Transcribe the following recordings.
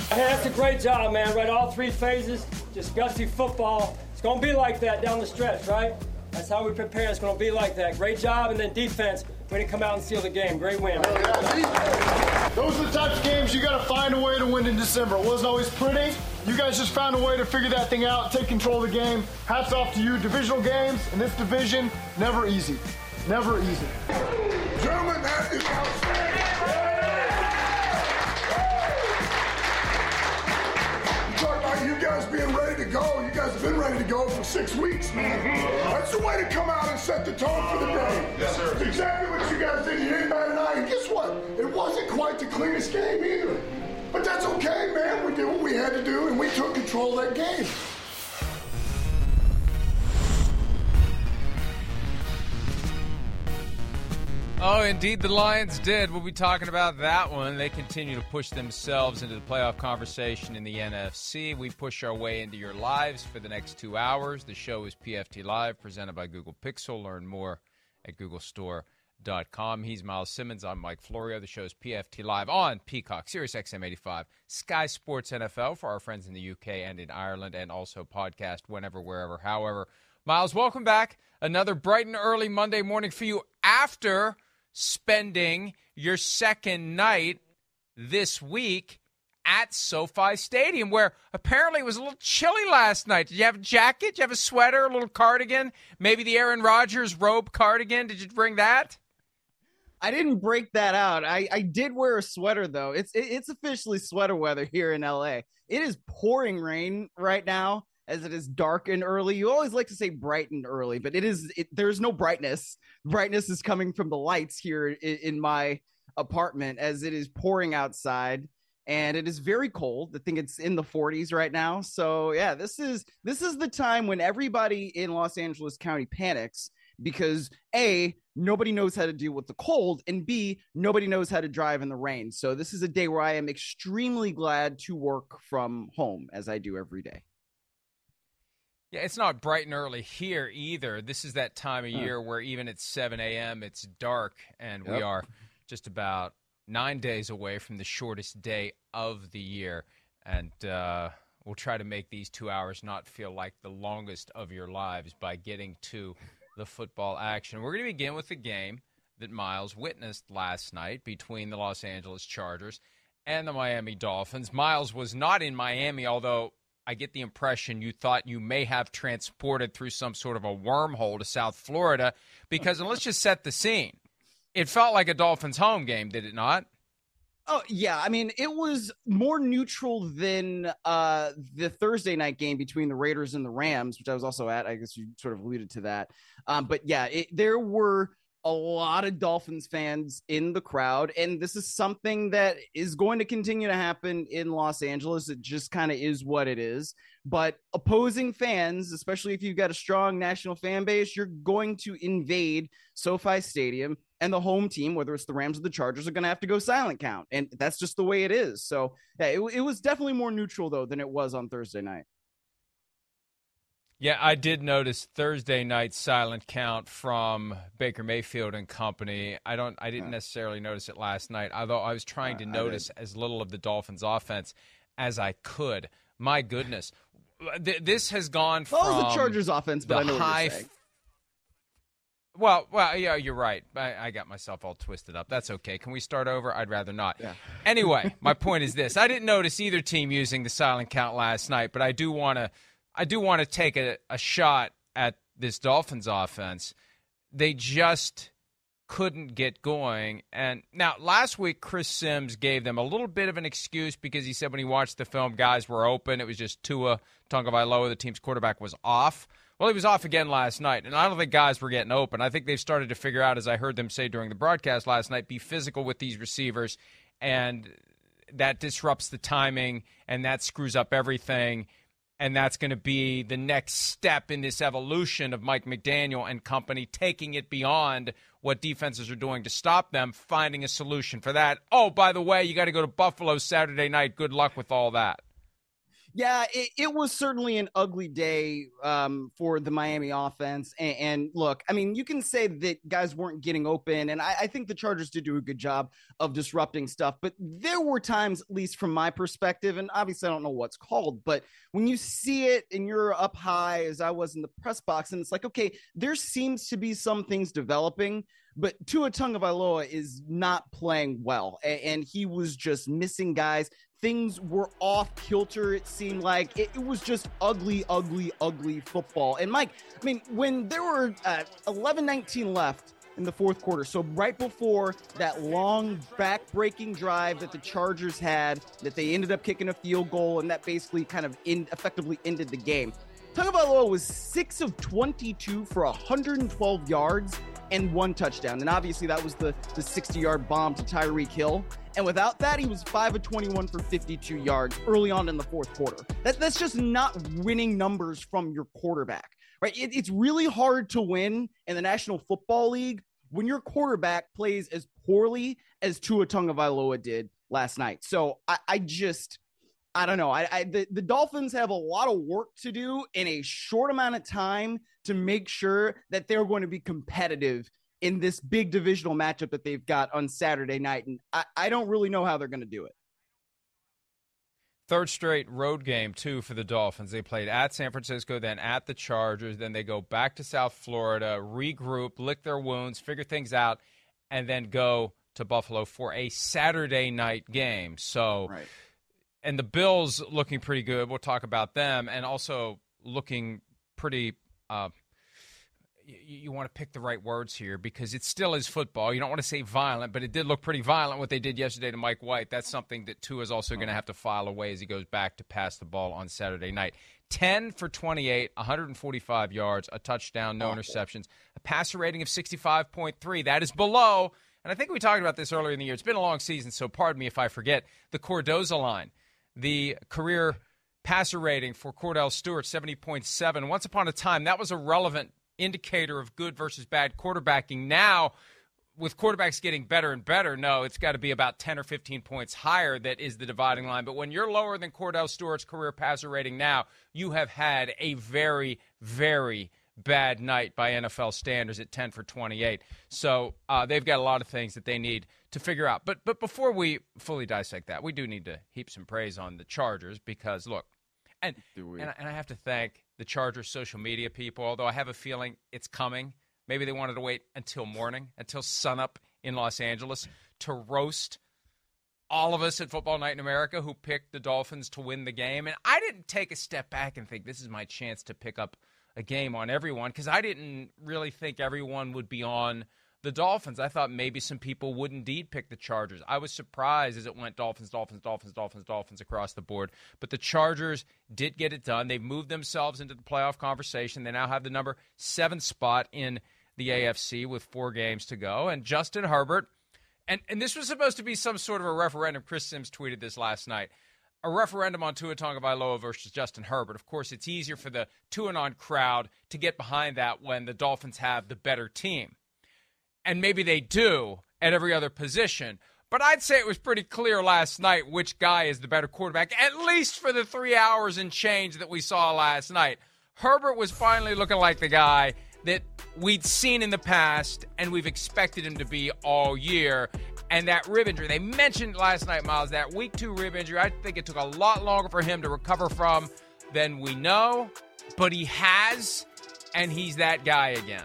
Hey, that's a great job, man. Right, all three phases, just gutsy football. It's going to be like that down the stretch, right? That's how we prepare. It's going to be like that. Great job, and then defense, way to come out and seal the game. Great win. Those are the types of games you got to find a way to win in December. It wasn't always pretty. You guys just found a way to figure that thing out, take control of the game. Hats off to you. Divisional games in this division, never easy. Never easy. Gentlemen, that is outstanding. You talk about you guys being ready to go. You guys have been ready to go for 6 weeks, man. That's the way to come out and set the tone for the day. Yes, sir. It's exactly what you guys did. You didn't bat an eye. And guess what? It wasn't quite the cleanest game either. But that's okay, man. We did what we had to do, and we took control of that game. Oh, indeed, the Lions did. We'll be talking about that one. They continue to push themselves into the playoff conversation in the NFC. We push our way into your lives for the next 2 hours. The show is PFT Live, presented by Google Pixel. Learn more at googlestore.com. He's Miles Simmons. I'm Mike Florio. The show is PFT Live on Peacock, Sirius XM 85, Sky Sports NFL for our friends in the UK and in Ireland, and also podcast whenever, wherever, however. Miles, welcome back. Another bright and early Monday morning for you after spending your second night this week at SoFi Stadium, where apparently it was a little chilly last night. Did you have a jacket? Did you have a sweater, a little cardigan? Maybe the Aaron Rodgers robe cardigan? Did you bring that? I didn't break that out. I did wear a sweater, though. It's officially sweater weather here in LA. It is pouring rain right now, as it is dark and early. You always like to say bright and early, but there's no brightness. Brightness is coming from the lights here in my apartment as it is pouring outside, and it is very cold. I think it's in the 40s right now. So yeah, this is the time when everybody in Los Angeles County panics because A, nobody knows how to deal with the cold, and B, nobody knows how to drive in the rain. So this is a day where I am extremely glad to work from home, as I do every day. Yeah, it's not bright and early here either. This is that time of year where even at 7 a.m. it's dark, and we are just about 9 days away from the shortest day of the year. And we'll try to make these 2 hours not feel like the longest of your lives by getting to the football action. We're going to begin with the game that Miles witnessed last night between the Los Angeles Chargers and the Miami Dolphins. Miles was not in Miami, although I get the impression you thought you may have transported through some sort of a wormhole to South Florida because, and let's just set the scene, it felt like a Dolphins home game, did it not? Oh, yeah. I mean, it was more neutral than the Thursday night game between the Raiders and the Rams, which I was also at. I guess you sort of alluded to that. But, yeah, there were a lot of Dolphins fans in the crowd, and this is something that is going to continue to happen in Los Angeles. It just kind of is what it is. But opposing fans, especially if you've got a strong national fan base, you're going to invade SoFi Stadium, and the home team, whether it's the Rams or the Chargers, are going to have to go silent count, and that's just the way it is. So yeah, it was definitely more neutral, though, than it was on Thursday night. Yeah, I did notice Thursday night silent count from Baker Mayfield and company. I didn't necessarily notice it last night, although I was trying to notice as little of the Dolphins offense as I could. My goodness. This has gone from the Chargers offense, but I know what you're saying. Well, yeah, you're right. I got myself all twisted up. That's okay. Can we start over? I'd rather not. Yeah. Anyway, my point is this. I didn't notice either team using the silent count last night, but I do want to take a shot at this Dolphins offense. They just couldn't get going. And now, last week, Chris Sims gave them a little bit of an excuse because he said when he watched the film, guys were open. It was just Tua Tagovailoa, the team's quarterback, was off. Well, he was off again last night, and I don't think guys were getting open. I think they've started to figure out, as I heard them say during the broadcast last night, be physical with these receivers, and that disrupts the timing, and that screws up everything. And that's going to be the next step in this evolution of Mike McDaniel and company, taking it beyond what defenses are doing to stop them, finding a solution for that. Oh, by the way, you got to go to Buffalo Saturday night. Good luck with all that. Yeah, it was certainly an ugly day for the Miami offense. And look, I mean, you can say that guys weren't getting open, and I think the Chargers did do a good job of disrupting stuff. But there were times, at least from my perspective, and obviously I don't know what's called, but when you see it and you're up high, as I was in the press box, and it's like, okay, there seems to be some things developing, but Tua Tagovailoa is not playing well, and he was just missing guys. Things were off kilter. It seemed like it was just ugly football. And Mike, I mean, when there were 11:19 left in the fourth quarter, so right before that long back-breaking drive that the Chargers had, that they ended up kicking a field goal, and that basically kind of effectively ended the game. Tagovailoa was 6 of 22 for 112 yards and 1 touchdown. And obviously that was the 60-yard bomb to Tyreek Hill. And without that, he was 5 of 21 for 52 yards early on in the fourth quarter. That's just not winning numbers from your quarterback, right? It's really hard to win in the National Football League when your quarterback plays as poorly as Tua Tagovailoa did last night. So I don't know. The Dolphins have a lot of work to do in a short amount of time to make sure that they're going to be competitive in this big divisional matchup that they've got on Saturday night. And I don't really know how they're going to do it. Third straight road game, too, for the Dolphins. They played at San Francisco, then at the Chargers. Then they go back to South Florida, regroup, lick their wounds, figure things out, and then go to Buffalo for a Saturday night game. So, right. And the Bills looking pretty good. We'll talk about them. And also looking pretty you want to pick the right words here because it still is football. You don't want to say violent, but it did look pretty violent what they did yesterday to Mike White. That's something that Tua is also going to have to file away as he goes back to pass the ball on Saturday night. 10 for 28, 145 yards, a touchdown, no interceptions, a passer rating of 65.3. That is below, and I think we talked about this earlier in the year. It's been a long season, so pardon me if I forget, the Cordoza line. The career passer rating for Cordell Stewart, 70.7. Once upon a time, that was a relevant indicator of good versus bad quarterbacking. Now, with quarterbacks getting better and better, no, it's got to be about 10 or 15 points higher that is the dividing line. But when you're lower than Cordell Stewart's career passer rating now, you have had a very, very bad night by NFL standards at 10 for 28. So they've got a lot of things that they need to figure out. But before we fully dissect that, we do need to heap some praise on the Chargers because, look, and I have to thank the Chargers social media people, although I have a feeling it's coming. Maybe they wanted to wait until morning, until sunup in Los Angeles to roast all of us at Football Night in America who picked the Dolphins to win the game. And I didn't take a step back and think this is my chance to pick up a game on everyone because I didn't really think everyone would be on the Dolphins. I thought maybe some people would indeed pick the Chargers. I was surprised as it went Dolphins across the board. But the Chargers did get it done. They've moved themselves into the playoff conversation. They now have the number 7 spot in the AFC with 4 games to go. And Justin Herbert, and this was supposed to be some sort of a referendum. Chris Sims tweeted this last night. A referendum on Tua Tagovailoa versus Justin Herbert. Of course, it's easier for the two-and-on crowd to get behind that when the Dolphins have the better team. And maybe they do at every other position. But I'd say it was pretty clear last night which guy is the better quarterback, at least for the 3 hours and change that we saw last night. Herbert was finally looking like the guy that we'd seen in the past and we've expected him to be all year. And that rib injury, they mentioned last night, Miles, that week 2 rib injury, I think it took a lot longer for him to recover from than we know. But he has, and he's that guy again.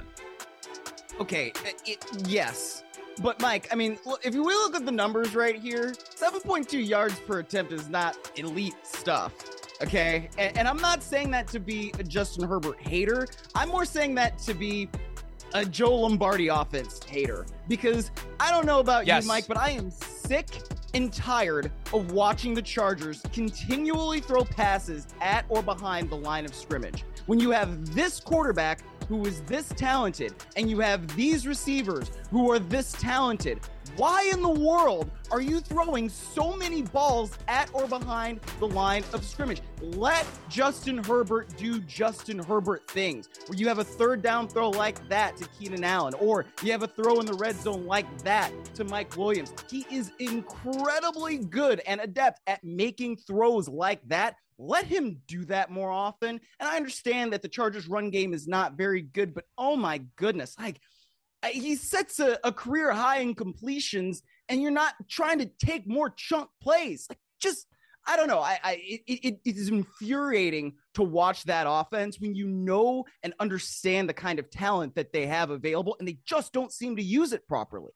Okay, yes. But, Mike, I mean, if we look at the numbers right here, 7.2 yards per attempt is not elite stuff, okay? And I'm not saying that to be a Justin Herbert hater. I'm more saying that to be a Joe Lombardi offense hater. Because I don't know about you, Mike, but I am sick and tired of watching the Chargers continually throw passes at or behind the line of scrimmage. When you have this quarterback who is this talented, and you have these receivers who are this talented, Why in the world are you throwing so many balls at or behind the line of scrimmage? Let Justin Herbert do Justin Herbert things, where you have a third down throw like that to Keenan Allen, or you have a throw in the red zone like that to Mike Williams. He is incredibly good and adept at making throws like that. Let him do that more often. And I understand that the Chargers run game is not very good, but oh my goodness, he sets a career high in completions, and you're not trying to take more chunk plays. I don't know. It is infuriating to watch that offense when you know and understand the kind of talent that they have available, and they just don't seem to use it properly.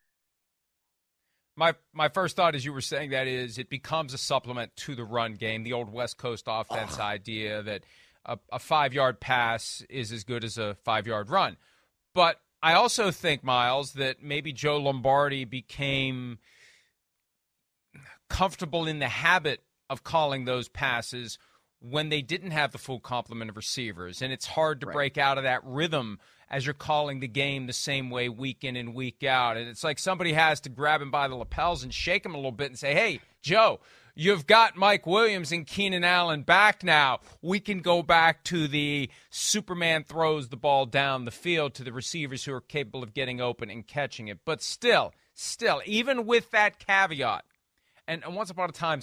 My first thought as you were saying that is it becomes a supplement to the run game, the old West Coast offense idea that a 5-yard pass is as good as a 5-yard run. But I also think, Miles, that maybe Joe Lombardi became comfortable in the habit of calling those passes when they didn't have the full complement of receivers. And it's hard to break out of that rhythm as you're calling the game the same way week in and week out. And it's like somebody has to grab him by the lapels and shake him a little bit and say, hey, Joe, you've got Mike Williams and Keenan Allen back now. We can go back to the Superman throws the ball down the field to the receivers who are capable of getting open and catching it. But still, even with that caveat, and once upon a time,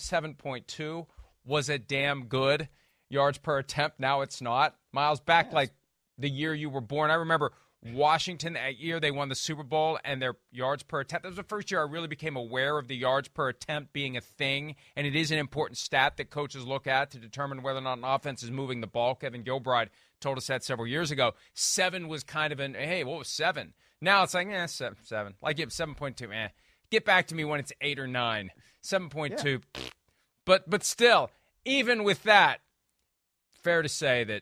7.2 was a damn good yards per attempt. Now it's not. Miles, back like the year you were born, I remember Washington that year, they won the Super Bowl, and their yards per attempt. That was the first year I really became aware of the yards per attempt being a thing, and it is an important stat that coaches look at to determine whether or not an offense is moving the ball. Kevin Gilbride told us that several years ago. 7 was kind of hey, what was 7? Now it's like, 7. Like, 7.2, Get back to me when it's 8 or 9. 7.2. Yeah. But still, even with that, fair to say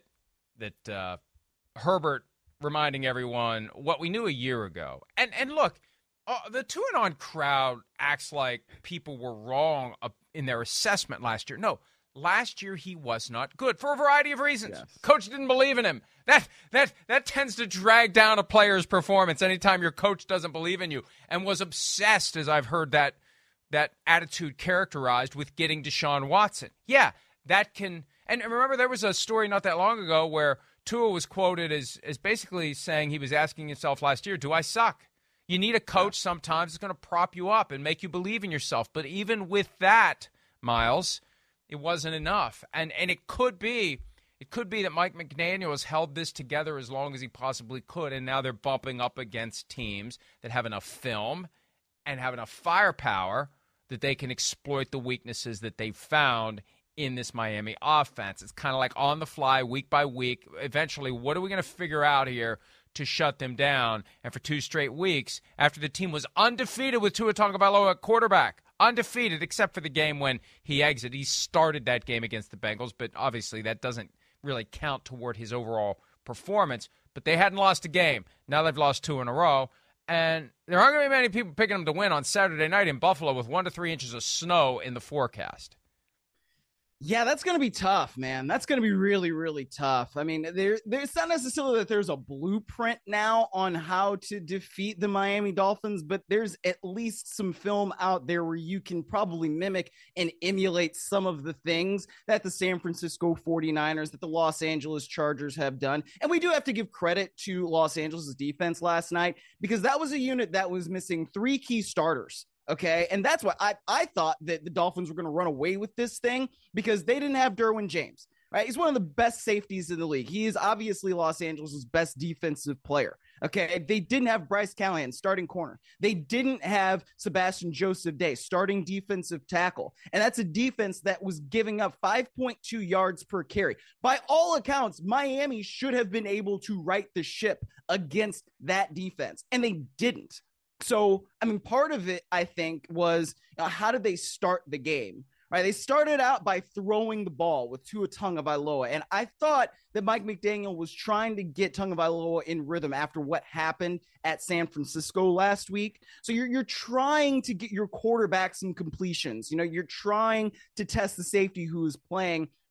that Herbert reminding everyone what we knew a year ago. And look, the 2-and-on crowd acts like people were wrong in their assessment last year. No, last year he was not good for a variety of reasons. Yes. Coach didn't believe in him. That tends to drag down a player's performance anytime your coach doesn't believe in you, and was obsessed, as I've heard that attitude characterized, with getting Deshaun Watson. Yeah, that can – and remember there was a story not that long ago where Tua was quoted as basically saying he was asking himself last year, do I suck? You need a coach sometimes that's going to prop you up and make you believe in yourself. But even with that, Miles, it wasn't enough. And it could be that Mike McDaniel has held this together as long as he possibly could, and now they're bumping up against teams that have enough film and have enough firepower that they can exploit the weaknesses that they've found in this Miami offense. It's kind of like on the fly, week by week. Eventually, what are we going to figure out here to shut them down? And for 2 straight weeks, after the team was undefeated with Tua Tagovailoa at quarterback, undefeated except for the game when he exited. He started that game against the Bengals, but obviously that doesn't really count toward his overall performance. But they hadn't lost a game. Now they've lost 2 in a row. And there aren't going to be many people picking them to win on Saturday night in Buffalo with 1 to 3 inches of snow in the forecast. Yeah, that's going to be tough, man. That's going to be really, really tough. I mean, it's not necessarily that there's a blueprint now on how to defeat the Miami Dolphins, but there's at least some film out there where you can probably mimic and emulate some of the things that the San Francisco 49ers, that the Los Angeles Chargers have done. And we do have to give credit to Los Angeles' defense last night, because that was a unit that was missing 3 key starters. Okay, and that's why I thought that the Dolphins were going to run away with this thing, because they didn't have Derwin James, right? He's one of the best safeties in the league. He is obviously Los Angeles' best defensive player. Okay, they didn't have Bryce Callahan, starting corner. They didn't have Sebastian Joseph Day, starting defensive tackle. And that's a defense that was giving up 5.2 yards per carry. By all accounts, Miami should have been able to right the ship against that defense, and they didn't. So, I mean, part of it, I think, was how did they start the game, right? They started out by throwing the ball with Tua Tagovailoa, and I thought that Mike McDaniel was trying to get Tagovailoa in rhythm after what happened at San Francisco last week. So you're trying to get your quarterback some completions. You know, you're trying to test the safety who is playing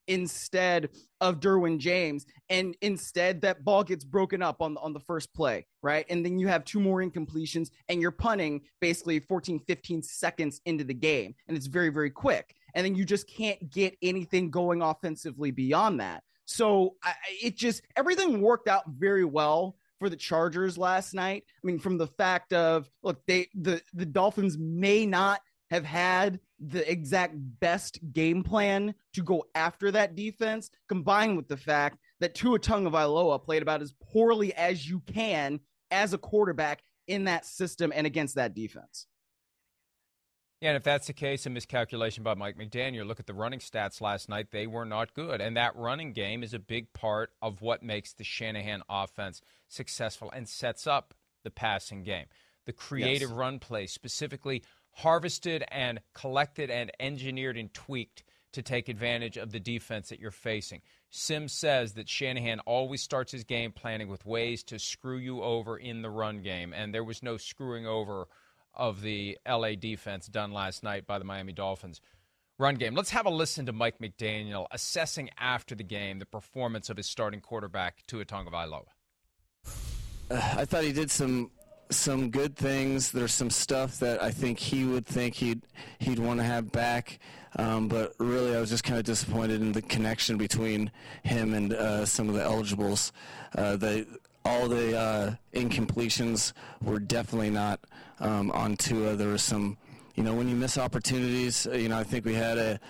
instead of Derwin James. And instead that ball gets broken up on the first play, right? And then you have 2 more incompletions and you're punting basically 14, 15 seconds into the game. And it's very, very quick. And then you just can't get anything going offensively beyond that. So everything worked out very well for the Chargers last night. I mean, from the fact of, look, the Dolphins may not have had the exact best game plan to go after that defense, combined with the fact that Tua Tagovailoa played about as poorly as you can as a quarterback in that system and against that defense. Yeah, and if that's the case, a miscalculation by Mike McDaniel. Look at the running stats last night. They were not good. And that running game is a big part of what makes the Shanahan offense successful and sets up the passing game. The creative run play, specifically harvested and collected and engineered and tweaked to take advantage of the defense that you're facing. Sims says that Shanahan always starts his game planning with ways to screw you over in the run game, and there was no screwing over of the LA defense done last night by the Miami Dolphins run game. Let's have a listen to Mike McDaniel assessing after the game the performance of his starting quarterback, Tua Tagovailoa. I thought he did some good things. There's some stuff that I think he would think he'd want to have back, but really I was just kind of disappointed in the connection between him and some of the eligibles. All the incompletions were definitely not on Tua. There was some, when you miss opportunities, I think we had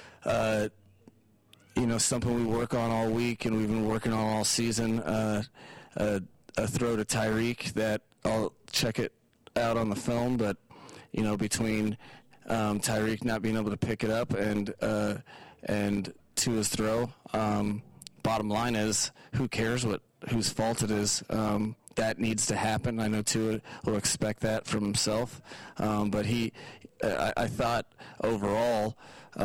something we work on all week and we've been working on all season, a throw to Tyreek that I'll check it out on the film, but, between Tyreek not being able to pick it up and Tua's throw, bottom line is, who cares whose fault it is? That needs to happen. I know Tua will expect that from himself, but I thought overall,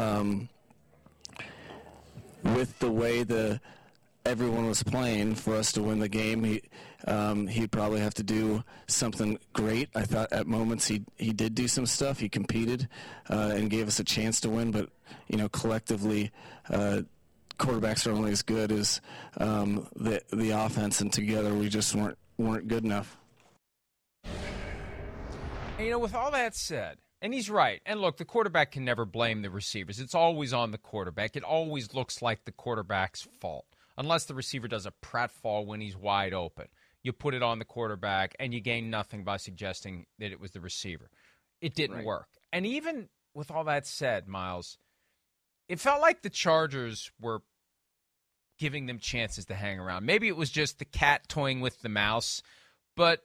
with the way everyone was playing for us to win the game, he'd probably have to do something great. I thought at moments he did do some stuff. He competed and gave us a chance to win, but collectively, quarterbacks are only as good as the offense, and together we just weren't good enough. And, with all that said, and he's right, and look, the quarterback can never blame the receivers. It's always on the quarterback. It always looks like the quarterback's fault, unless the receiver does a pratfall when he's wide open. You put it on the quarterback, and you gain nothing by suggesting that it was the receiver. It didn't work. And even with all that said, Miles, it felt like the Chargers were giving them chances to hang around. Maybe it was just the cat toying with the mouse, but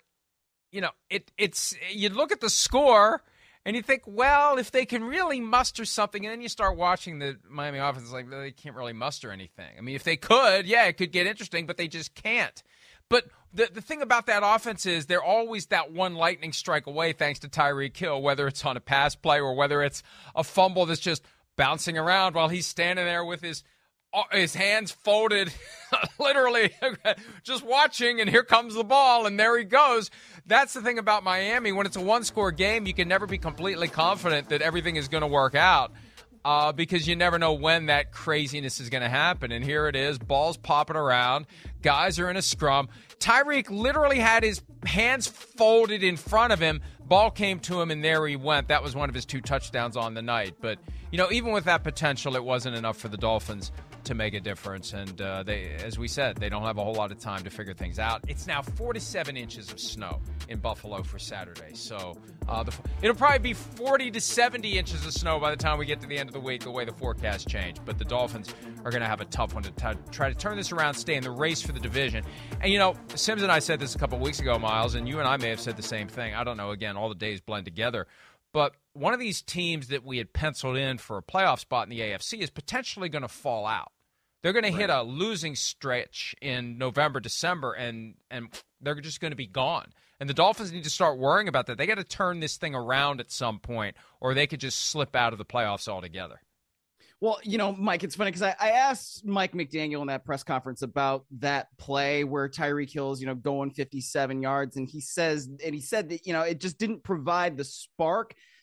it's you look at the score and you think, well, if they can really muster something, and then you start watching the Miami offense, like they can't really muster anything. I mean, if they could, yeah, it could get interesting, but they just can't. But the thing about that offense is they're always that one lightning strike away, thanks to Tyreek Hill, whether it's on a pass play or whether it's a fumble that's just bouncing around while he's standing there with his hands folded, literally just watching, and here comes the ball, and there he goes. That's the thing about Miami. When it's a one-score game, you can never be completely confident that everything is going to work out because you never know when that craziness is going to happen. And here it is, balls popping around, guys are in a scrum. Tyreek literally had his hands folded in front of him. Ball came to him, and there he went. That was one of his 2 touchdowns on the night. But, even with that potential, it wasn't enough for the Dolphins to make a difference. And they, as we said, they don't have a whole lot of time to figure things out. It's now 47 inches of snow in Buffalo for Saturday. So it'll probably be 40 to 70 inches of snow by the time we get to the end of the week, the way the forecast changed. But the Dolphins are going to have a tough one to try to turn this around, stay in the race for the division. And, Sims and I said this a couple of weeks ago, Miles, and you and I may have said the same thing. I don't know. Again, all the days blend together. But one of these teams that we had penciled in for a playoff spot in the AFC is potentially going to fall out. They're going to hit a losing stretch in November, December, and they're just going to be gone. And the Dolphins need to start worrying about that. They got to turn this thing around at some point, or they could just slip out of the playoffs altogether. Well, Mike, it's funny because I asked Mike McDaniel in that press conference about that play where Tyreek Hill's, going 57 yards. And he said that, it just didn't provide the spark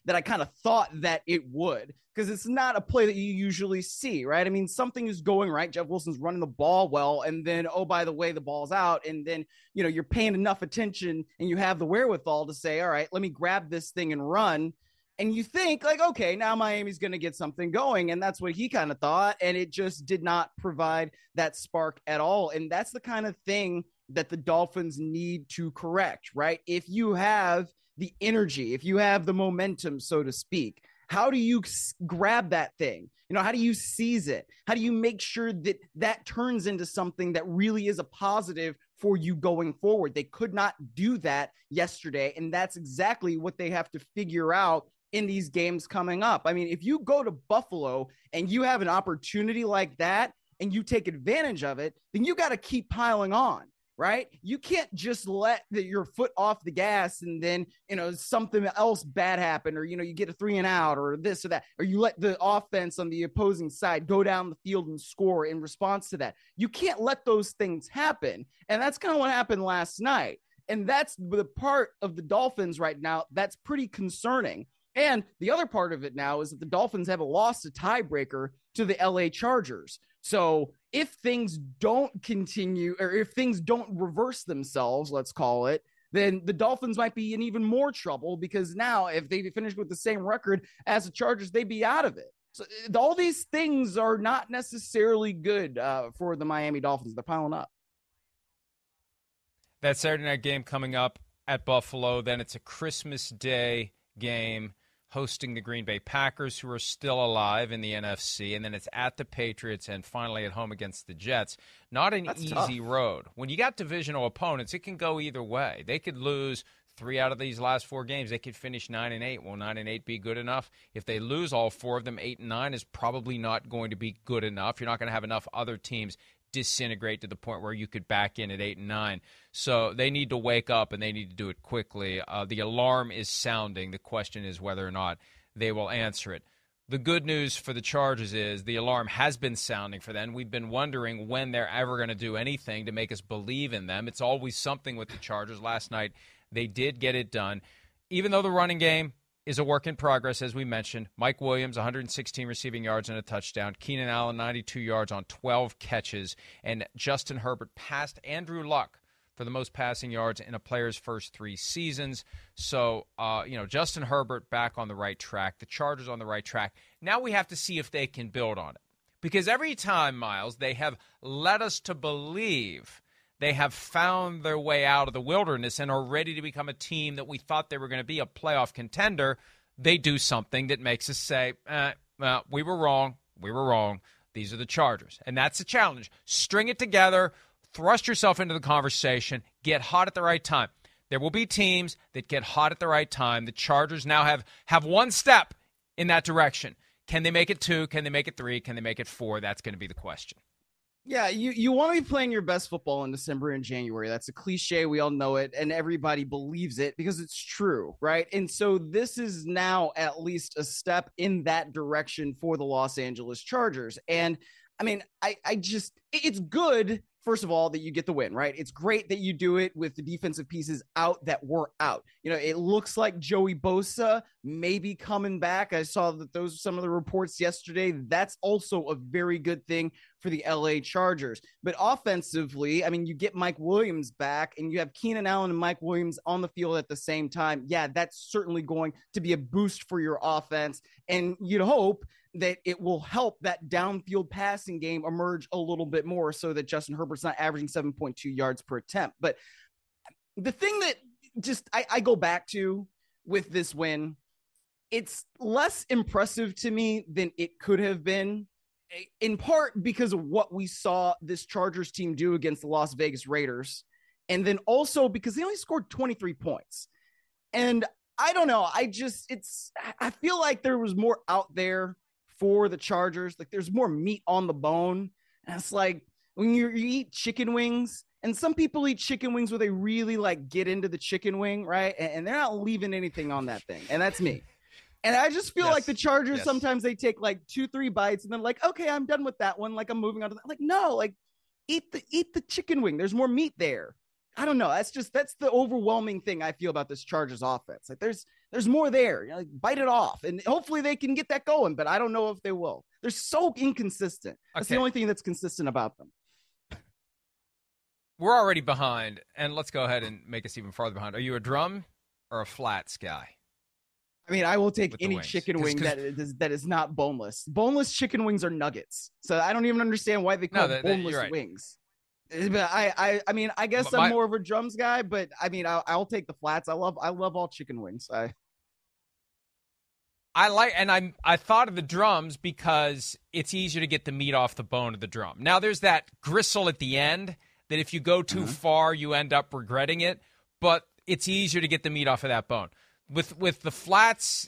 that I kind of thought that it would, because it's not a play that you usually see, right? I mean, something is going right. Jeff Wilson's running the ball well, and then, oh, by the way, the ball's out. And then, you're paying enough attention and you have the wherewithal to say, all right, let me grab this thing and run. And you think like, okay, now Miami's going to get something going. And that's what he kind of thought. And it just did not provide that spark at all. And that's the kind of thing that the Dolphins need to correct, right? If you have the energy, if you have the momentum, so to speak, how do you grab that thing? How do you seize it? How do you make sure that that turns into something that really is a positive for you going forward? They could not do that yesterday. And that's exactly what they have to figure out in these games coming up. I mean, if you go to Buffalo and you have an opportunity like that and you take advantage of it, then you got to keep piling on, right? You can't just let your foot off the gas and then, something else bad happen, or, you get a 3 and out or this or that, or you let the offense on the opposing side go down the field and score in response to that. You can't let those things happen. And that's kind of what happened last night. And that's the part of the Dolphins right now that's pretty concerning. And the other part of it now is that the Dolphins have lost a tiebreaker to the LA Chargers. So if things don't continue, or if things don't reverse themselves, let's call it, then the Dolphins might be in even more trouble, because now if they finish with the same record as the Chargers, they'd be out of it. So all these things are not necessarily good for the Miami Dolphins. They're piling up. That Saturday night game coming up at Buffalo, then it's a Christmas Day game hosting the Green Bay Packers, who are still alive in the NFC, and then it's at the Patriots and finally at home against the Jets. Not an easy road. When you got divisional opponents, it can go either way. They could lose 3 out of these last 4 games. They could finish 9-8. Will 9-8 be good enough? If they lose all 4 of them, 8-9 is probably not going to be good enough. You're not going to have enough other teams disintegrate to the point where you could back in at 8-9. So they need to wake up, and they need to do it quickly. The alarm is sounding. The question is whether or not they will answer it. The good news for the Chargers is the alarm has been sounding for them. We've been wondering when they're ever going to do anything to make us believe in them. It's always something with the Chargers. Last night, they did get it done. Even though the running game is a work in progress, as we mentioned. Mike Williams, 116 receiving yards and a touchdown. Keenan Allen, 92 yards on 12 catches. And Justin Herbert passed Andrew Luck for the most passing yards in a player's first 3 seasons. So, Justin Herbert back on the right track. The Chargers on the right track. Now we have to see if they can build on it. Because every time, Miles, they have led us to believe they have found their way out of the wilderness and are ready to become a team that we thought they were going to be, a playoff contender, they do something that makes us say, well, we were wrong. We were wrong. These are the Chargers. And that's the challenge. String it together, thrust yourself into the conversation, get hot at the right time. There will be teams that get hot at the right time. The Chargers now have one step in that direction. Can they make it 2? Can they make it 3? Can they make it 4? That's going to be the question. Yeah, you want to be playing your best football in December and January. That's a cliche. We all know it, and everybody believes it because it's true, right? And so this is now at least a step in that direction for the Los Angeles Chargers. And I mean, it's good, first of all, that you get the win, right? It's great that you do it with the defensive pieces out that were out. It looks like Joey Bosa may be coming back. I saw that those are some of the reports yesterday. That's also a very good thing for the LA Chargers. But offensively, I mean, you get Mike Williams back and you have Keenan Allen and Mike Williams on the field at the same time. Yeah, that's certainly going to be a boost for your offense. And you'd hope that it will help that downfield passing game emerge a little bit more so that Justin Herbert's not averaging 7.2 yards per attempt. But the thing that just I go back to with this win, it's less impressive to me than it could have been, in part because of what we saw this Chargers team do against the Las Vegas Raiders. And then also because they only scored 23 points. And I don't know. I feel like there was more out there for the Chargers. Like there's more meat on the bone. And it's like when you eat chicken wings, and some people eat chicken wings where they really like get into the chicken wing, right? And they're not leaving anything on that thing. And that's me. And I just feel like the Chargers, sometimes they take like 2-3 bites and then like, okay, I'm done with that one. Like I'm moving on to that. Like, no, like eat the chicken wing. There's more meat there. I don't know. That's the overwhelming thing I feel about this Chargers offense. Like there's There's more there. Like, bite it off. And hopefully they can get that going, but I don't know if they will. They're so inconsistent. That's the only thing that's consistent about them. We're already behind, and let's go ahead and make us even farther behind. Are you a drum or a flats guy? I mean, I will take any wings. chicken wing that is not boneless. Boneless chicken wings are nuggets. So I don't even understand why they call boneless wings. But I mean, I guess I'm more of a drums guy, but I mean, I'll take the flats. I love all chicken wings. I thought of the drums because it's easier to get the meat off the bone of the drum. Now there's that gristle at the end that if you go too far, you end up regretting it, but it's easier to get the meat off of that bone. With the flats,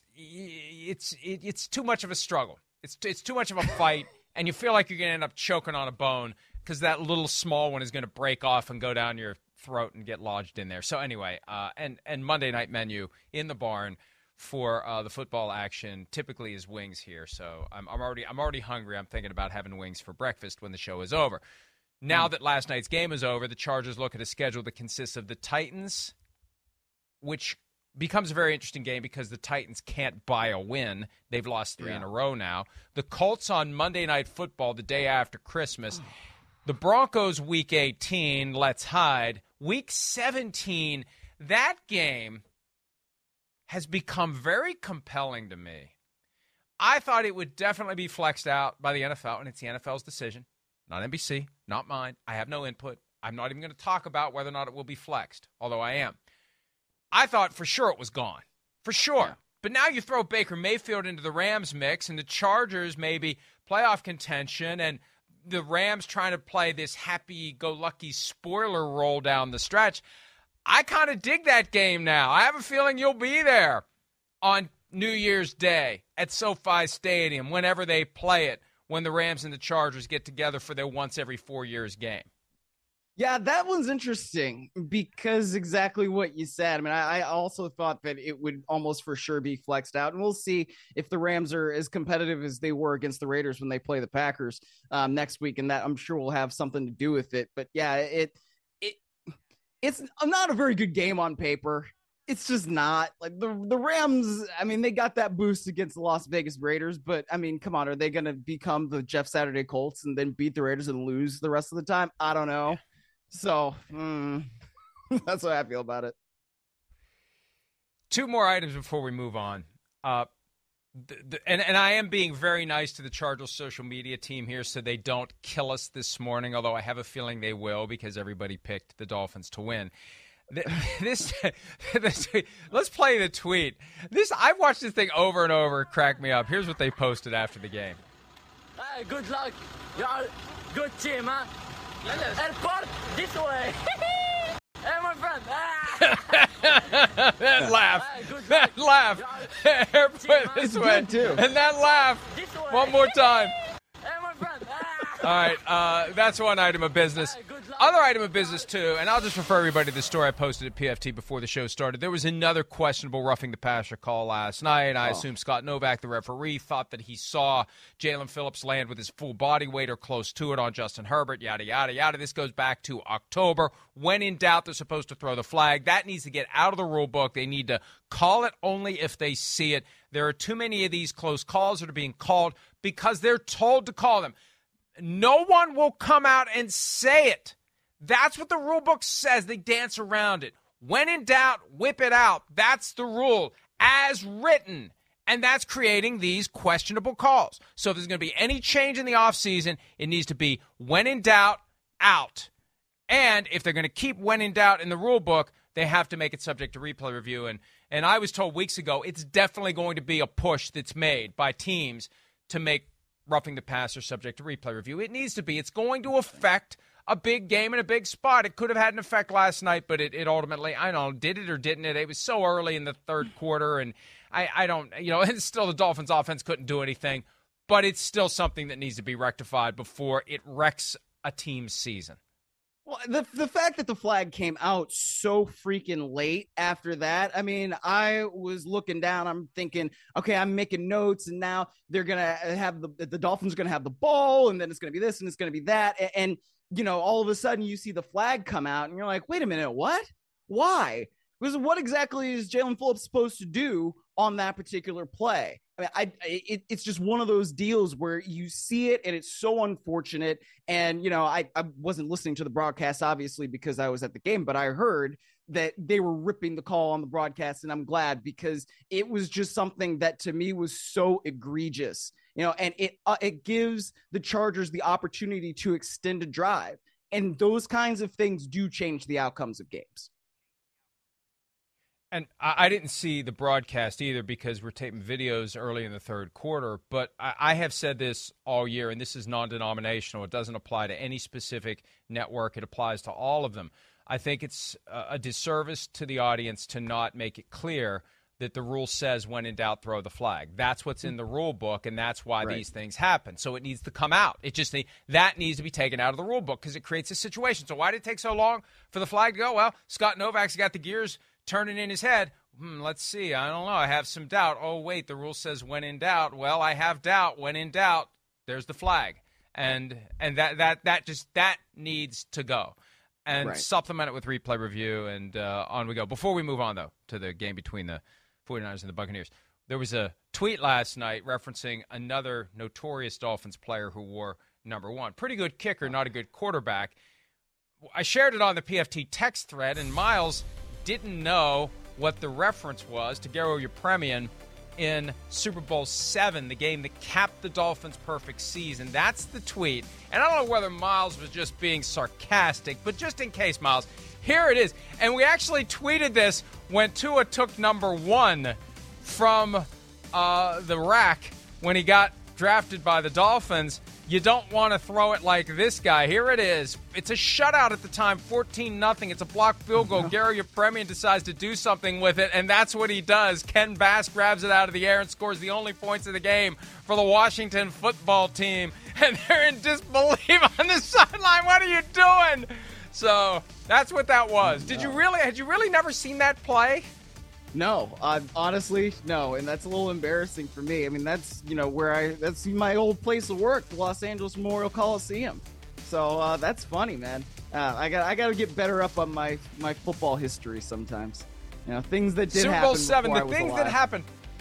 it's too much of a struggle. It's too much of a fight, and you feel like you're going to end up choking on a bone because that little small one is going to break off and go down your throat and get lodged in there. So anyway, and Monday night menu in the barn for the football action typically is wings here. So I'm already hungry. I'm thinking about having wings for breakfast when the show is over. Now that last night's game is over, the Chargers look at a schedule that consists of the Titans, which becomes a very interesting game because the Titans can't buy a win. They've lost 3 in a row now. The Colts on Monday Night Football the day after Christmas. The Broncos Week 18, let's hide. Week 17, that game has become very compelling to me. I thought it would definitely be flexed out by the NFL, and it's the NFL's decision, not NBC, not mine. I have no input. I'm not even going to talk about whether or not it will be flexed, although I am. I thought for sure it was gone. For sure. Yeah. But now you throw Baker Mayfield into the Rams mix and the Chargers maybe playoff contention and the Rams trying to play this happy-go-lucky spoiler roll down the stretch. I kind of dig that game now. I have a feeling you'll be there on New Year's Day at SoFi Stadium whenever they play it when the Rams and the Chargers get together for their once every 4 years game. Yeah, that one's interesting because exactly what you said. I mean, I also thought that it would almost for sure be flexed out, and we'll see if the Rams are as competitive as they were against the Raiders when they play the Packers next week, and that I'm sure will have something to do with it. But yeah, it's not a very good game on paper. It's just not. Like the Rams, I mean, they got that boost against the Las Vegas Raiders, but I mean, come on, are they going to become the Jeff Saturday Colts and then beat the Raiders and lose the rest of the time? I don't know. So that's what I feel about it. 2 more items before we move on. And I am being very nice to the Chargers social media team here so they don't kill us this morning, although I have a feeling they will because everybody picked the Dolphins to win. Let's play the tweet. I've watched this thing over and over. It cracked me up. Here's what they posted after the game. Hey, good luck. Y'all good team, huh? Airport this way. Hey, my friend. That laugh. Airport this way. Too. And that laugh. One more time. Hey, my friend. All right, that's one item of business. Other item of business, too, and I'll just refer everybody to the story I posted at PFT before the show started. There was another questionable roughing the passer call last night. I assume Scott Novak, the referee, thought that he saw Jalen Phillips land with his full body weight or close to it on Justin Herbert, yada, yada, yada. This goes back to October. When in doubt, they're supposed to throw the flag. That needs to get out of the rule book. They need to call it only if they see it. There are too many of these close calls that are being called because they're told to call them. No one will come out and say it. That's what the rule book says. They dance around it. When in doubt, whip it out. That's the rule as written. And that's creating these questionable calls. So if there's going to be any change in the offseason, it needs to be when in doubt, out. And if they're going to keep when in doubt in the rule book, they have to make it subject to replay review. And I was told weeks ago it's definitely going to be a push that's made by teams to make roughing the passer subject to replay review. It needs to be. It's going to affect a big game in a big spot. It could have had an effect last night, but it ultimately, I don't know, did it or didn't it? It was so early in the third quarter, and I don't, and still the Dolphins offense couldn't do anything, but it's still something that needs to be rectified before it wrecks a team's season. Well, the fact that the flag came out so freaking late after that, I mean, I was looking down, I'm thinking, okay, I'm making notes, and now they're going to have the Dolphins are going to have the ball, and then it's going to be this, and it's going to be that, and all of a sudden you see the flag come out, and you're like, wait a minute, what? Why? Because what exactly is Jalen Phillips supposed to do on that particular play? I mean, it's just one of those deals where you see it and it's so unfortunate. And, you know, I wasn't listening to the broadcast, obviously, because I was at the game, but I heard that they were ripping the call on the broadcast. And I'm glad, because it was just something that to me was so egregious, you know, and it gives the Chargers the opportunity to extend a drive. And those kinds of things do change the outcomes of games. And I didn't see the broadcast either because we're taping videos early in the third quarter. But I have said this all year, and this is non-denominational. It doesn't apply to any specific network. It applies to all of them. I think it's a disservice to the audience to not make it clear that the rule says when in doubt, throw the flag. That's what's in the rule book, and that's why these things happen. So it needs to come out. That needs to be taken out of the rule book because it creates a situation. So why did it take so long for the flag to go? Well, Scott Novak's got the gears turning in his head. Let's see. I don't know. I have some doubt. Oh, wait, the rule says when in doubt. Well, I have doubt. When in doubt, there's the flag. And that needs to go. And supplement it with replay review, and on we go. Before we move on, though, to the game between the 49ers and the Buccaneers, there was a tweet last night referencing another notorious Dolphins player who wore number 1. Pretty good kicker, not a good quarterback. I shared it on the PFT text thread, and Miles didn't know what the reference was to Garo Yepremian in Super Bowl VII, the game that capped the Dolphins' perfect season. That's the tweet. And I don't know whether Miles was just being sarcastic, but just in case, Miles, here it is. And we actually tweeted this when Tua took number 1 from the rack when he got drafted by the Dolphins. You don't want to throw it like this guy. Here it is. It's a shutout at the time, 14-0. It's a blocked field goal. Garo Yepremian decides to do something with it, and that's what he does. Ken Bass grabs it out of the air and scores the only points of the game for the Washington football team. And they're in disbelief on the sideline. What are you doing? So that's what that was. Had you really never seen that play? No, honestly, no, and that's a little embarrassing for me. I mean, that's that's my old place of work, the Los Angeles Memorial Coliseum. So that's funny, man. I got to get better up on my football history sometimes. You know, things that did happen. Super Bowl VII, the things that happened.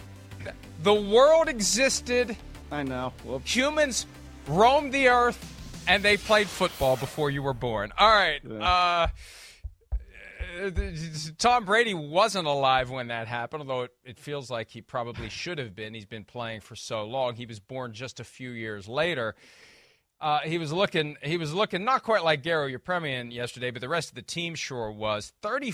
The world existed. I know. Whoops. Humans roamed the earth, and they played football before you were born. All right. Yeah. Tom Brady wasn't alive when that happened, although it feels like he probably should have been. He's been playing for so long. He was born just a few years later. He was looking not quite like Garo Yepremian yesterday, but the rest of the team sure was.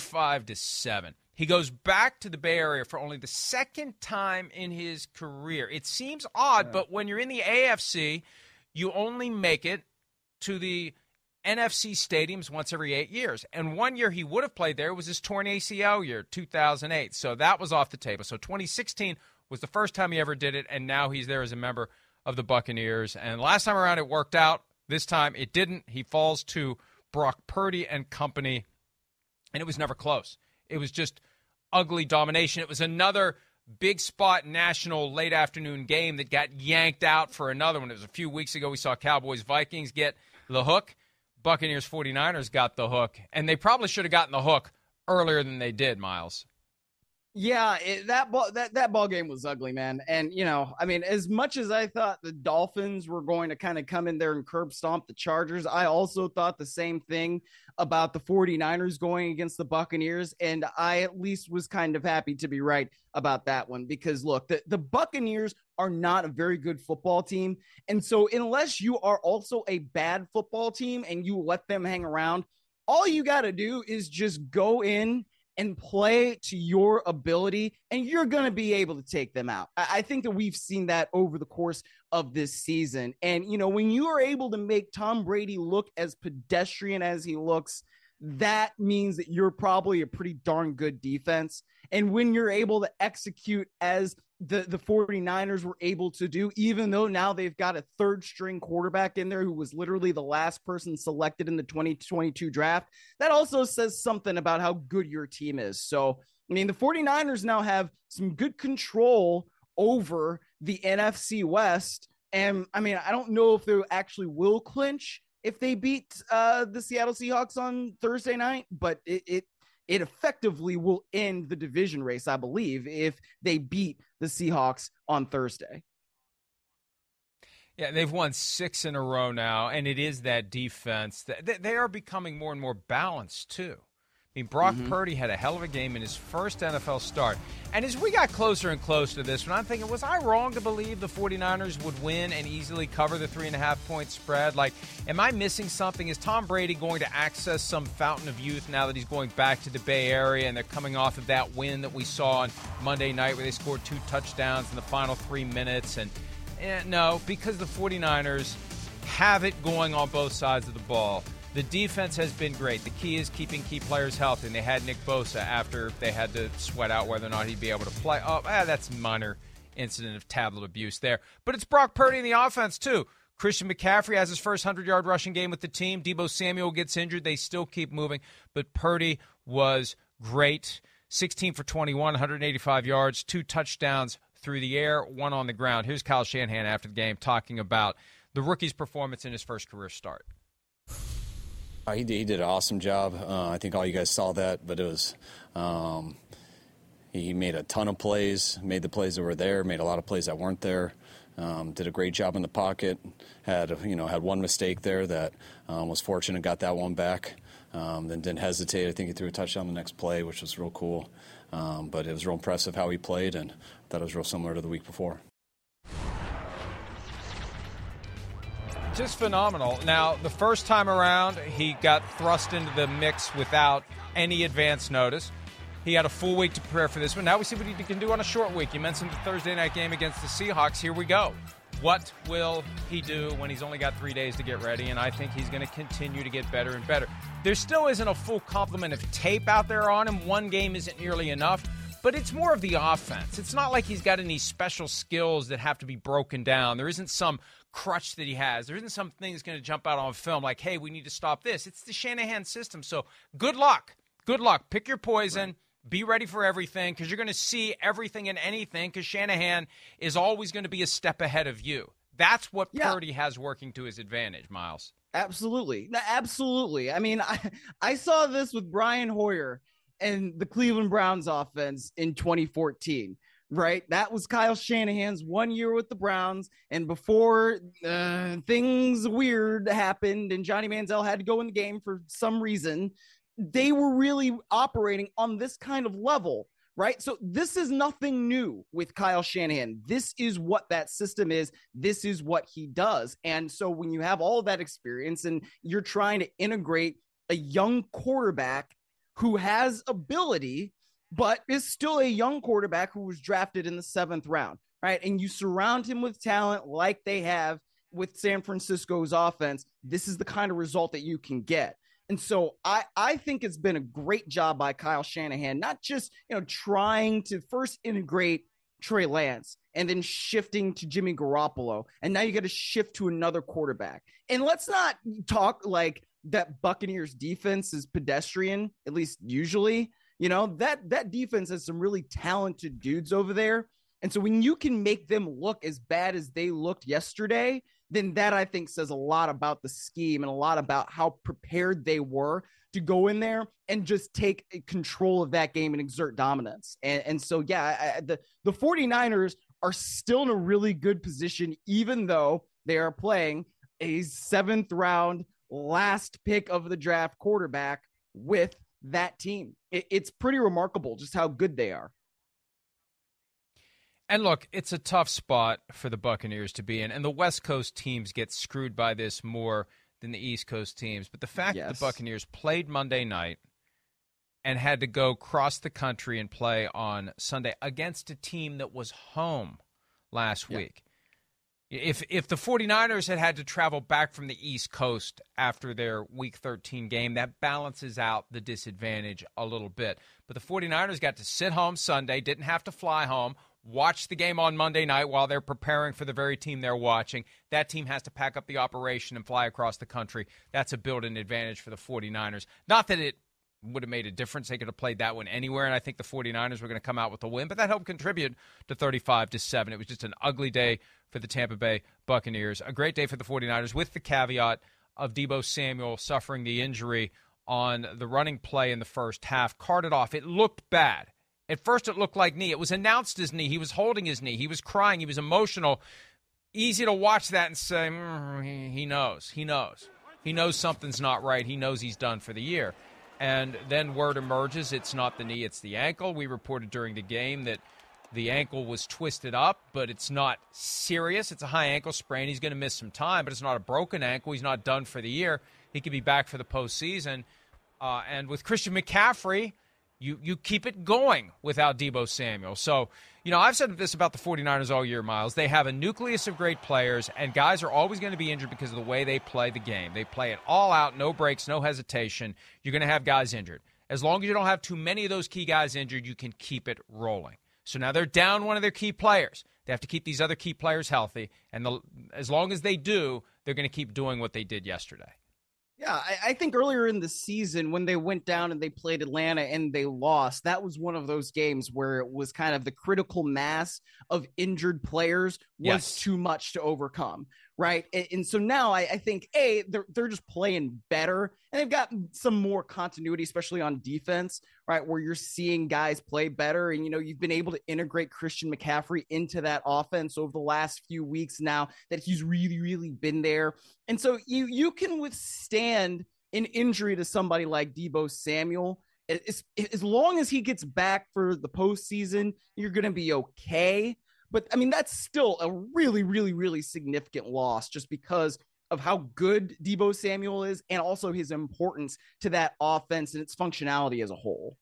35-7. He goes back to the Bay Area for only the second time in his career. It seems odd, but when you're in the AFC, you only make it to the NFC stadiums once every 8 years. And 1 year he would have played there was his torn ACL year, 2008. So that was off the table. So 2016 was the first time he ever did it, and now he's there as a member of the Buccaneers. And last time around it worked out. This time it didn't. He falls to Brock Purdy and company, and it was never close. It was just ugly domination. It was another big spot national late afternoon game that got yanked out for another one. It was a few weeks ago we saw Cowboys-Vikings get the hook. Buccaneers 49ers got the hook, and they probably should have gotten the hook earlier than they did, Miles. Yeah, that ball game was ugly, man. And, you know, I mean, as much as I thought the Dolphins were going to kind of come in there and curb stomp the Chargers, I also thought the same thing about the 49ers going against the Buccaneers. And I at least was kind of happy to be right about that one, because look, the Buccaneers are not a very good football team. And so unless you are also a bad football team and you let them hang around, all you got to do is just go in and play to your ability, and you're going to be able to take them out. I think that we've seen that over the course of this season. And, you know, when you are able to make Tom Brady look as pedestrian as he looks, that means that you're probably a pretty darn good defense. And when you're able to execute as the 49ers were able to do, even though now they've got a third string quarterback in there who was literally the last person selected in the 2022 draft, that also says something about how good your team is. So, I mean, the 49ers now have some good control over the NFC West. And I mean, I don't know if they actually will clinch if they beat the Seattle Seahawks on Thursday night, but it effectively will end the division race, I believe, if they beat the Seahawks on Thursday. Yeah, they've won 6 in a row now, and it is that defense. They are becoming more and more balanced, too. I mean, Brock Purdy had a hell of a game in his first NFL start. And as we got closer and closer to this one, I'm thinking, was I wrong to believe the 49ers would win and easily cover the 3.5-point spread? Like, am I missing something? Is Tom Brady going to access some fountain of youth now that he's going back to the Bay Area and they're coming off of that win that we saw on Monday night where they scored 2 touchdowns in the final 3 minutes? And no, because the 49ers have it going on both sides of the ball. The defense has been great. The key is keeping key players healthy, and they had Nick Bosa after they had to sweat out whether or not he'd be able to play. That's a minor incident of tablet abuse there. But it's Brock Purdy in the offense, too. Christian McCaffrey has his first 100-yard rushing game with the team. Deebo Samuel gets injured. They still keep moving. But Purdy was great. 16 for 21, 185 yards, 2 touchdowns through the air, 1 on the ground. Here's Kyle Shanahan after the game talking about the rookie's performance in his first career start. He did an awesome job. I think all you guys saw that, but it was he made a ton of plays, made the plays that were there, made a lot of plays that weren't there. Did a great job in the pocket. Had one mistake there that was fortunate, got that one back. Then didn't hesitate. I think he threw a touchdown the next play, which was real cool. But it was real impressive how he played, and I thought it was real similar to the week before. Just phenomenal. Now, the first time around, he got thrust into the mix without any advance notice. He had a full week to prepare for this one. Now we see what he can do on a short week. You mentioned the Thursday night game against the Seahawks. Here we go. What will he do when he's only got 3 days to get ready? And I think he's going to continue to get better and better. There still isn't a full complement of tape out there on him. One game isn't nearly enough. But it's more of the offense. It's not like he's got any special skills that have to be broken down. There isn't some crutch that he has. There isn't something that's going to jump out on film like, hey, we need to stop this. It's the Shanahan system. So good luck. Good luck. Pick your poison. Right. Be ready for everything because you're going to see everything and anything because Shanahan is always going to be a step ahead of you. That's what Purdy has working to his advantage, Miles. Absolutely. Absolutely. I mean, I saw this with Brian Hoyer and the Cleveland Browns offense in 2014, right? That was Kyle Shanahan's 1 year with the Browns. And before things weird happened and Johnny Manziel had to go in the game for some reason, they were really operating on this kind of level, right? So this is nothing new with Kyle Shanahan. This is what that system is. This is what he does. And so when you have all of that experience and you're trying to integrate a young quarterback who has ability, but is still a young quarterback who was drafted in the 7th round, right? And you surround him with talent like they have with San Francisco's offense. This is the kind of result that you can get. And so I think it's been a great job by Kyle Shanahan, not just, trying to first integrate Trey Lance and then shifting to Jimmy Garoppolo. And now you got to shift to another quarterback. And let's not talk like that Buccaneers defense is pedestrian, at least usually. That defense has some really talented dudes over there. And so when you can make them look as bad as they looked yesterday, then that I think says a lot about the scheme and a lot about how prepared they were to go in there and just take control of that game and exert dominance. And so, the 49ers are still in a really good position, even though they are playing a 7th round last pick of the draft quarterback with that team. It's pretty remarkable just how good they are. And look, it's a tough spot for the Buccaneers to be in, and the West Coast teams get screwed by this more than the East Coast teams. But the fact that the Buccaneers played Monday night and had to go cross the country and play on Sunday against a team that was home last week. If the 49ers had to travel back from the East Coast after their Week 13 game, that balances out the disadvantage a little bit. But the 49ers got to sit home Sunday, didn't have to fly home, watch the game on Monday night while they're preparing for the very team they're watching. That team has to pack up the operation and fly across the country. That's a built-in advantage for the 49ers. Not that it would have made a difference. They could have played that one anywhere, and I think the 49ers were going to come out with a win, but that helped contribute to 35-7. It was just an ugly day for the Tampa Bay Buccaneers. A great day for the 49ers with the caveat of Deebo Samuel suffering the injury on the running play in the first half, carted off. It looked bad. At first it looked like knee. It was announced as knee. He was holding his knee. He was crying. He was emotional. Easy to watch that and say, he knows. He knows. He knows something's not right. He knows he's done for the year. And then word emerges, it's not the knee, it's the ankle. We reported during the game that the ankle was twisted up, but it's not serious. It's a high ankle sprain. He's going to miss some time, but it's not a broken ankle. He's not done for the year. He could be back for the postseason. And with Christian McCaffrey, you keep it going without Deebo Samuel. So, I've said this about the 49ers all year, Miles. They have a nucleus of great players, and guys are always going to be injured because of the way they play the game. They play it all out, no breaks, no hesitation. You're going to have guys injured. As long as you don't have too many of those key guys injured, you can keep it rolling. So now they're down one of their key players. They have to keep these other key players healthy, and as long as they do, they're going to keep doing what they did yesterday. Yeah, I think earlier in the season when they went down and they played Atlanta and they lost, that was one of those games where it was kind of the critical mass of injured players was too much to overcome, right? And so now I think, they're just playing better, and they've got some more continuity, especially on defense, right, where you're seeing guys play better. And, you've been able to integrate Christian McCaffrey into that offense over the last few weeks now that he's really, really been there. And so you can withstand an injury to somebody like Deebo Samuel. As long as he gets back for the postseason, you're going to be okay. But, that's still a really, really, really significant loss just because of how good Deebo Samuel is and also his importance to that offense and its functionality as a whole.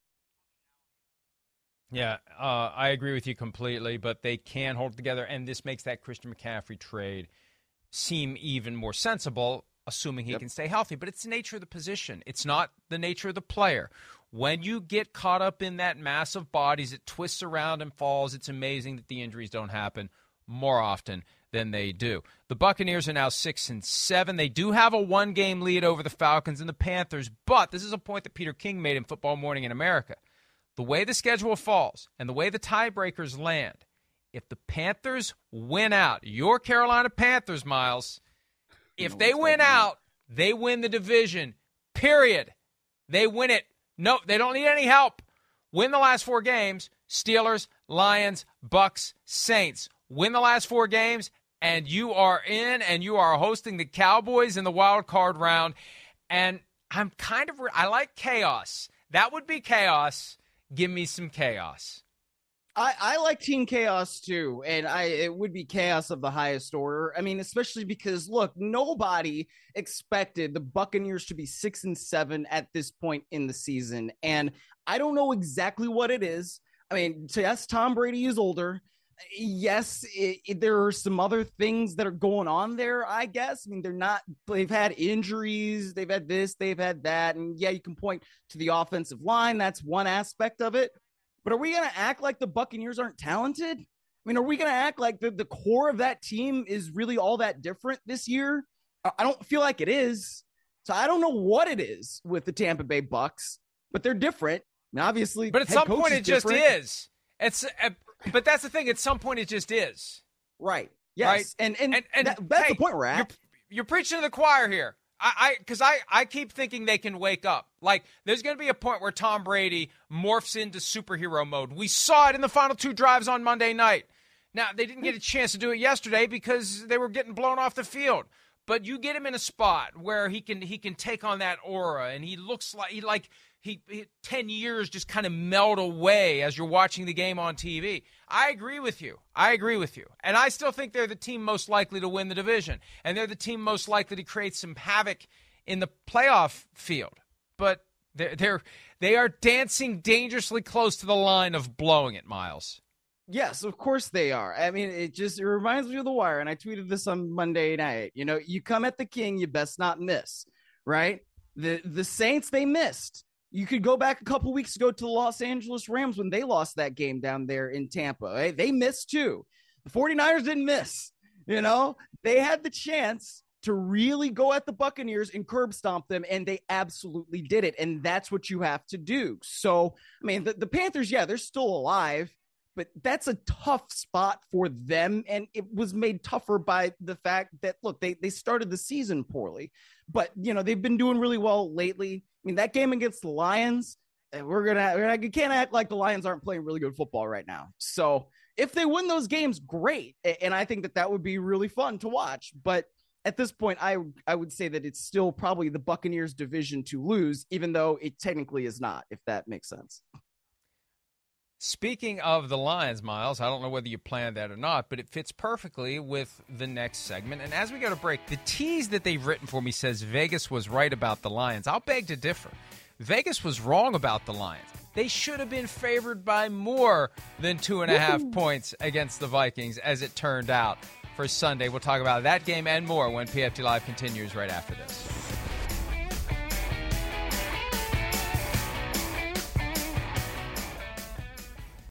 Yeah, I agree with you completely, but they can hold it together, and this makes that Christian McCaffrey trade seem even more sensible, assuming he can stay healthy. But it's the nature of the position. It's not the nature of the player. When you get caught up in that mass of bodies, it twists around and falls. It's amazing that the injuries don't happen more often than they do. The Buccaneers are now 6-7. They do have a one-game lead over the Falcons and the Panthers, but this is a point that Peter King made in Football Morning in America. The way the schedule falls and the way the tiebreakers land, if the Panthers win out, your Carolina Panthers, Miles, if they win out, they win the division, period. They win it. No, they don't need any help. Win the last 4 games, Steelers, Lions, Bucks, Saints. Win the last 4 games, and you are in, and you are hosting the Cowboys in the wild card round. And I'm I like chaos. That would be chaos. Give me some chaos. I like Team Chaos too, and it would be chaos of the highest order. Especially because, look, nobody expected the Buccaneers to be 6-7 at this point in the season, and I don't know exactly what it is. Yes, Tom Brady is older. Yes, there are some other things that are going on there, I guess. They've had injuries, they've had this, they've had that, and yeah, you can point to the offensive line. That's one aspect of it. But are we going to act like the Buccaneers aren't talented? Are we going to act like the core of that team is really all that different this year? I don't feel like it is. So I don't know what it is with the Tampa Bay Bucks, but they're different. Obviously, but at some point it just is. But that's the thing. At some point it just is. Right. Yes. Right? And that's the point we're at. You're preaching to the choir here. I keep thinking they can wake up. Like, there's going to be a point where Tom Brady morphs into superhero mode. We saw it in the final 2 drives on Monday night. Now, they didn't get a chance to do it yesterday because they were getting blown off the field. But you get him in a spot where he can take on that aura, and he looks like he 10 years just kind of melt away as you're watching the game on TV. I agree with you. And I still think they're the team most likely to win the division. And they're the team most likely to create some havoc in the playoff field. But they are dancing dangerously close to the line of blowing it, Miles. Yes, of course they are. It reminds me of The Wire, and I tweeted this on Monday night. You come at the king, you best not miss, right? The Saints, they missed. You could go back a couple weeks ago to the Los Angeles Rams when they lost that game down there in Tampa. They missed too. The 49ers didn't miss. They had the chance to really go at the Buccaneers and curb stomp them, and they absolutely did it. And that's what you have to do. So, the Panthers, yeah, they're still alive, but that's a tough spot for them. And it was made tougher by the fact that, look, they started the season poorly, but they've been doing really well lately. I mean, that game against the Lions, we can't act like the Lions aren't playing really good football right now. So if they win those games, great. And I think that would be really fun to watch. But at this point, I would say that it's still probably the Buccaneers division to lose, even though it technically is not, if that makes sense. Speaking of the Lions, Miles, I don't know whether you planned that or not, but it fits perfectly with the next segment. And as we go to break, the tease that they've written for me says Vegas was right about the Lions. I'll beg to differ. Vegas was wrong about the Lions. They should have been favored by more than 2.5 points against the Vikings, as it turned out for Sunday. We'll talk about that game and more when PFT Live continues right after this.